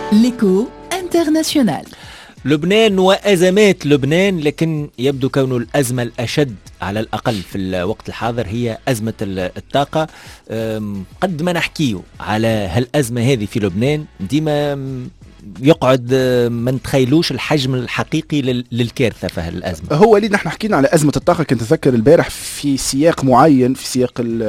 ليكو انترناسيونال. لبنان وأزمات لبنان، لكن يبدو كون الأزمة الأشد على الأقل في الوقت الحاضر هي أزمة الطاقة. قد ما نحكيه على هالأزمة هذه في لبنان ديما يقعد ما نتخيلوش الحجم الحقيقي للكارثة في هالأزمة. هو اللي نحن حكينا على أزمة الطاقة، كنت أتذكر البارح في سياق معين، في سياق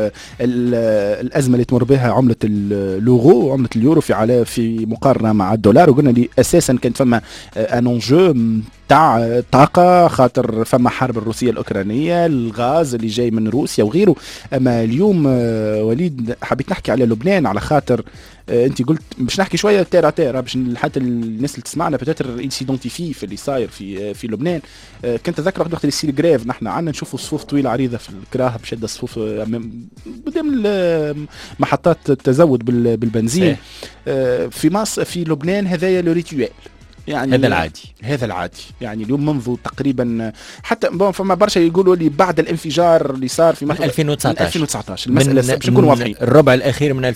الأزمة اللي تمر بها عملة اللوغو وعملة اليورو في مقارنة مع الدولار، وقلنا لي أساسا كانت فما أنونجو تاع طاقة، خاطر فما حرب الروسية الأوكرانية، الغاز اللي جاي من روسيا وغيره. أما اليوم وليد حبيت نحكي على لبنان، على خاطر انت قلت باش نحكي شويه تيرا باش حتى الناس اللي تسمعنا بتاتر يدونتيفي في اللي صاير في لبنان. كنت اتذكر وقت اللي يصير جريف نحن عندنا نشوفوا صفوف طويله عريضه في الكراهه بشده، الصفوف قدام محطات التزود بالبنزين. في مصر في لبنان هذايا لو ريتوال، يعني هذا العادي يعني اليوم منذ تقريبا حتى فما برشا يقولوا لي بعد الانفجار اللي صار في من 2019 المسألة باش نكونوا واضحين، الربع الأخير من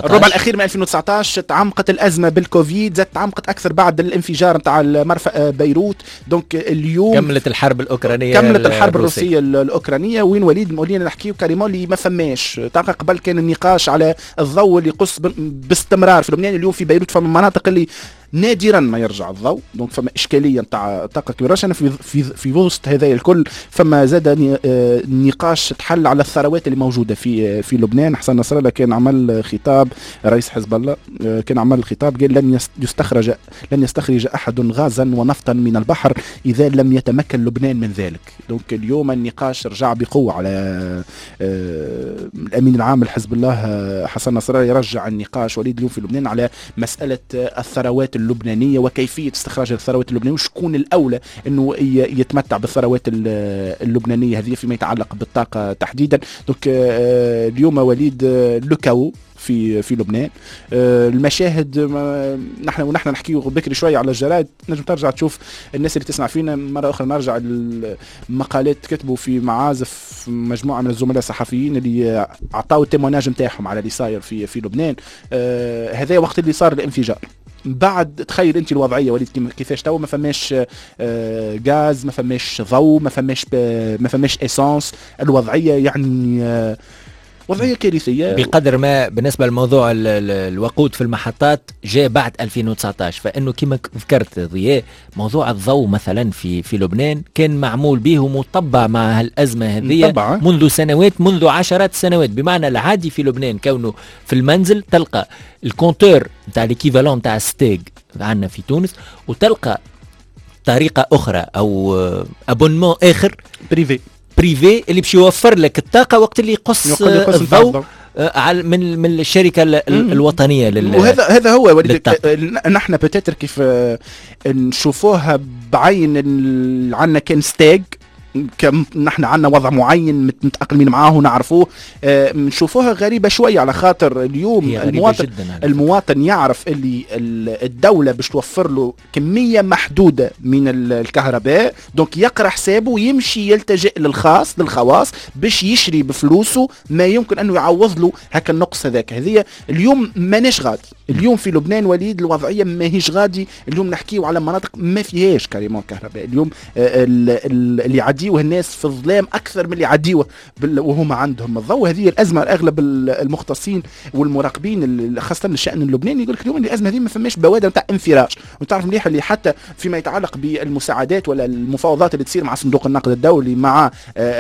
2019 تعمقت الأزمة بالكوفيد، زادت تعمقت أكثر بعد الانفجار نتاع مرفأ بيروت. دونك اليوم كملت الحرب الروسية الأوكرانية. وين ولينا نحكيو كريمون اللي ما فماش طاقة. قبل كان النقاش على الضوء اللي يقص باستمرار في لبنان، اليوم في بيروت فما مناطق اللي نادرا ما يرجع الضوء، دونك فما اشكاليه نتاع طاقه كبيره. انا في وسط هذا الكل فما زاد نقاش تحل على الثروات اللي موجوده في لبنان. حسن نصر الله كان عمل خطاب، رئيس حزب الله كان عمل خطاب قال لن يستخرج احد غازا ونفطا من البحر اذا لم يتمكن لبنان من ذلك. دونك اليوم النقاش رجع بقوه على الامين العام لحزب الله حسن نصر الله، يرجع النقاش وليد اليوم في لبنان على مساله الثروات اللبنانية وكيفية استخراج الثروات اللبنانية، وشكون الأولى أنه يتمتع بالثروات اللبنانية هذه فيما يتعلق بالطاقة تحديدا. دونك اليوم وليد لوكاو في لبنان. المشاهد نحن نحكي بكري شويه على الجرائد، نجم ترجع تشوف الناس اللي تسمع فينا مره اخرى، نرجع المقالات كتبوا في معازف مجموعه من الزملاء الصحفيين اللي اعطاوا التيموناج نتاعهم على اللي صاير في لبنان. هذا وقت اللي صار الانفجار. بعد تخيل انت الوضعيه وليد كيفاش تو ما فماش غاز، ما فماش ضوء، ما فماش اسانس. الوضعيه يعني وضعية كارثية بقدر ما. بالنسبة لموضوع الوقود في المحطات جاء بعد 2019، فإنه كما ذكرت ضياء موضوع الضوء مثلا في لبنان كان معمول به ومطبع مع هالأزمة هذه منذ سنوات، منذ 10 سنوات. بمعنى العادي في لبنان كونه في المنزل تلقى الكونتور نتاع ليكيفالون نتاع ستيج عندنا في تونس، وتلقى طريقة أخرى أو أبونمون آخر بريفي اللي باش يوفر لك الطاقه وقت اللي يقص الضوء من الشركه الوطنيه وهذا هو وليد. نحن بتاتر كيف نشوفوها بعين عندنا كان ستيج، نحن عندنا وضع معين متأقلمين معاه ونعرفوه. نشوفوها غريبة شوية على خاطر اليوم المواطن يعرف اللي الدولة باش توفر له كمية محدودة من الكهرباء، دونك يقرأ حسابه ويمشي يلتجئ للخواص باش يشري بفلوسه ما يمكن أنه يعوض له هكا النقص هذاك. هذه اليوم ماناش غادي. اليوم في لبنان وليد الوضعية ما هيش غادي. اليوم نحكيه على مناطق ما فيهاش كريمون كهرباء. اليوم اللي يعديوه الناس في الظلام أكثر من اللي يعديوه وهم عندهم الضوء. هذه الأزمة. أغلب المختصين والمراقبين خاصة الشأن اللبناني يقول لك اليوم الأزمة هذه ما فماش بوادر نتاع انفراج. وتعرف مليح اللي حتى فيما يتعلق بالمساعدات ولا المفاوضات اللي تصير مع صندوق النقد الدولي مع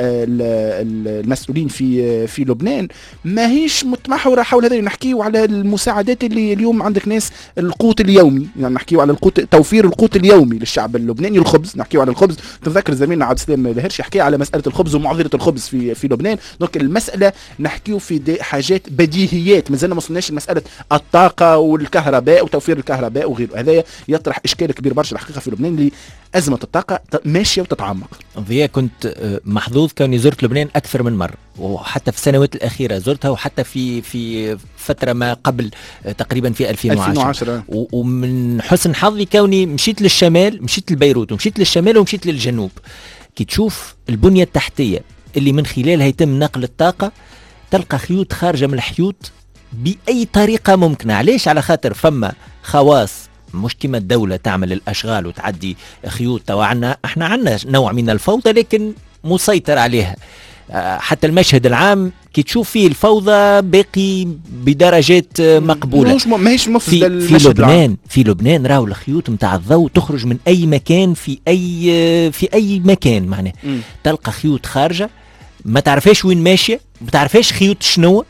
المسؤولين في لبنان ما هيش متمحورة حول هذا. نحكيه على المساعدات اللي اليوم عندك ناس القوت اليومي، يعني نحكيه على توفير القوت اليومي للشعب اللبناني، الخبز. نحكيه على الخبز. تذكر زميلنا عبد السلام الهرشي يحكي على مسألة الخبز ومعضلة الخبز في لبنان. دونك المسألة نحكيه في حاجات بديهيات، مازلنا ما وصلناش لمسألة الطاقة والكهرباء وتوفير الكهرباء وغيره. هذا يطرح إشكال كبير برشا الحقيقة في لبنان اللي أزمة الطاقة ماشية وتتعمق. ضياء كنت محظوظ كوني زرت لبنان أكثر من مرة، وحتى في السنوات الأخيرة زرتها، وحتى في فترة ما قبل تقريبا في 2010. ومن حسن حظي كوني مشيت للشمال، مشيت لبيروت ومشيت للشمال ومشيت للجنوب. كي تشوف البنية التحتية اللي من خلالها يتم نقل الطاقة، تلقى خيوط خارجة من الحيوط بأي طريقة ممكنة. علاش؟ على خاطر فما خواص مش كما الدولة تعمل الأشغال وتعدي خيوط. توا احنا عندنا نوع من الفوضى لكن مسيطر عليها. حتى المشهد العام كي تشوف فيه الفوضى باقي بدرجات مقبولة. ماهيش مفسدة في لبنان راهو الخيوط متاع الضوء تخرج من أي مكان في أي مكان معناه. تلقى خيوط خارجة ما تعرفش وين ماشية، ما تعرفش خيوط شنو.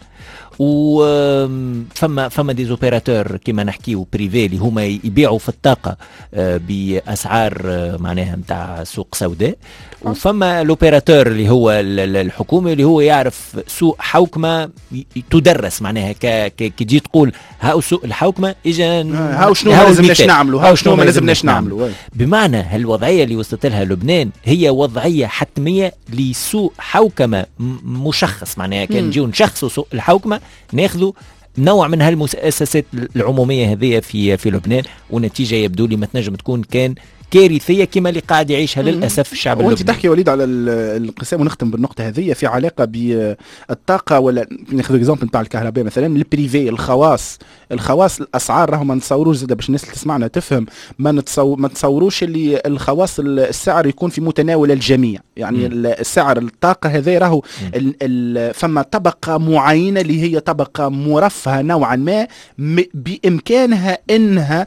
وفما ديزوبيراتور كما نحكيو بريفي اللي هما يبيعوا في الطاقة بأسعار معناها متاع سوق سوداء، وفما لوبيراتور اللي هو الحكومي اللي هو يعرف سوق حوكمة تدرس معناها كي تجي تقول هاو سوق الحوكمة اجا هاو شنو ما لازمناش نعملوا، هاو شنو ما لازمناش نعملوا. بمعنى هالوضعية اللي وصلت لها لبنان هي وضعية حتمية لسوق حوكمة مشخص. معناها كان نجيو نشخصوا سوق الحوكمة ناخذوا نوع من هالمؤسسات العمومية هذه في لبنان، ونتيجة يبدو لي ما تنجم تكون كان كارثية كما اللي قاعد يعيشها للأسف الشعب اللبناني. وانت تحكي وليد على الانقسام، ونختم بالنقطة هذه في علاقة بالطاقة، ولا ناخذ اكزامبل نتاع الكهرباء مثلا البريفي الخواص الأسعار راهو ما نتصوروش زاد باش الناس اللي تسمعنا تفهم، ما نتصوروش اللي الخواص السعر يكون في متناول الجميع. يعني السعر الطاقة هذا راهو فما طبقة معينة اللي هي طبقة مرفهة نوعا ما بإمكانها انها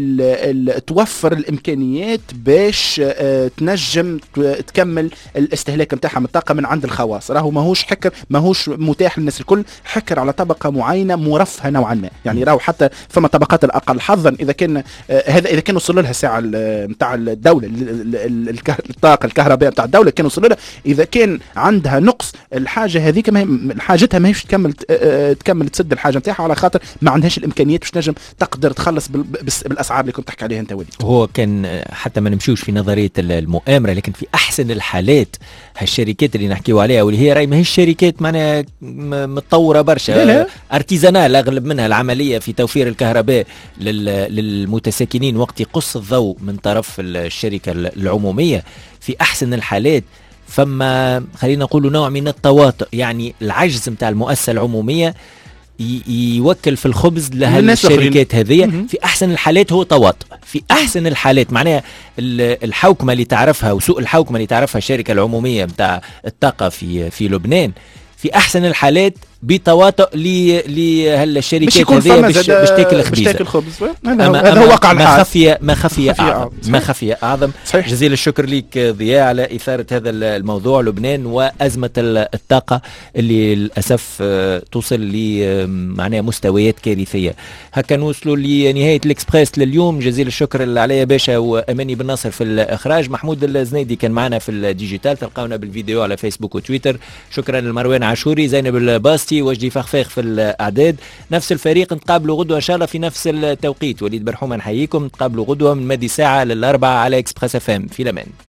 توفر الإمكانيات باش تنجم تكمل الاستهلاك نتاعها من الطاقه من عند الخواص. راهو ماهوش حكر، ماهوش متاح للناس الكل، حكر على طبقه معينه مرفهه نوعا ما. يعني راهو حتى فما طبقات الاقل حظا اذا كان اذا كان وصل لها ساعه نتاع الدوله الطاقه الكهرباء نتاع الدوله كان وصل لها، اذا كان عندها نقص الحاجه هذيك حاجتها ماهيش تكمل تسد الحاجه نتاعها، على خاطر ما عندهاش الامكانيات باش تنجم تقدر تخلص بالاسعار اللي كنت تحكي عليها انت وليد. هو كان حتى ما نمشوش في نظرية المؤامرة، لكن في أحسن الحالات هالشركات اللي نحكيو عليها واللي هي راي ماهيش شركات معناها متطورة برشا، ارتيزانال أغلب منها العملية في توفير الكهرباء للمتساكنين وقت يقص الضوء من طرف الشركة العمومية. في أحسن الحالات فما خلينا نقول نوع من التواطؤ، يعني العجز متاع المؤسسة العمومية يوكل في الخبز لهالشركات هذه. في أحسن الحالات هو تواطؤ، في أحسن الحالات معناها الحوكمة اللي تعرفها وسوق الحوكمة اللي تعرفها الشركة العمومية متاع الطاقة في لبنان، في أحسن الحالات بتواطؤ لهالشركات هذه باش تاكل الخبز. هذا هو واقع الحال. ما خفي أعظم. جزيل الشكر لك ضياء على إثارة هذا الموضوع، لبنان وأزمة الطاقة اللي للأسف توصل لمعناها مستويات كارثية. هكا نوصلوا لنهاية الإكسبريس لليوم. جزيل الشكر علي باشا وأماني بن ناصر في الإخراج، محمود الزنيدي كان معنا في الديجيتال، تلقاونا بالفيديو على فيسبوك وتويتر. شكرا لمروان عاشوري، زينب الباستي، وجدي فخفاخ في الأعداد. نفس الفريق نتقابلوا غدوة إن شاء الله في نفس التوقيت. وليد برحومة نحييكم، نتقابلوا غدوة من مدي ساعة للأربعة على إكسبريس FM. في الأمان.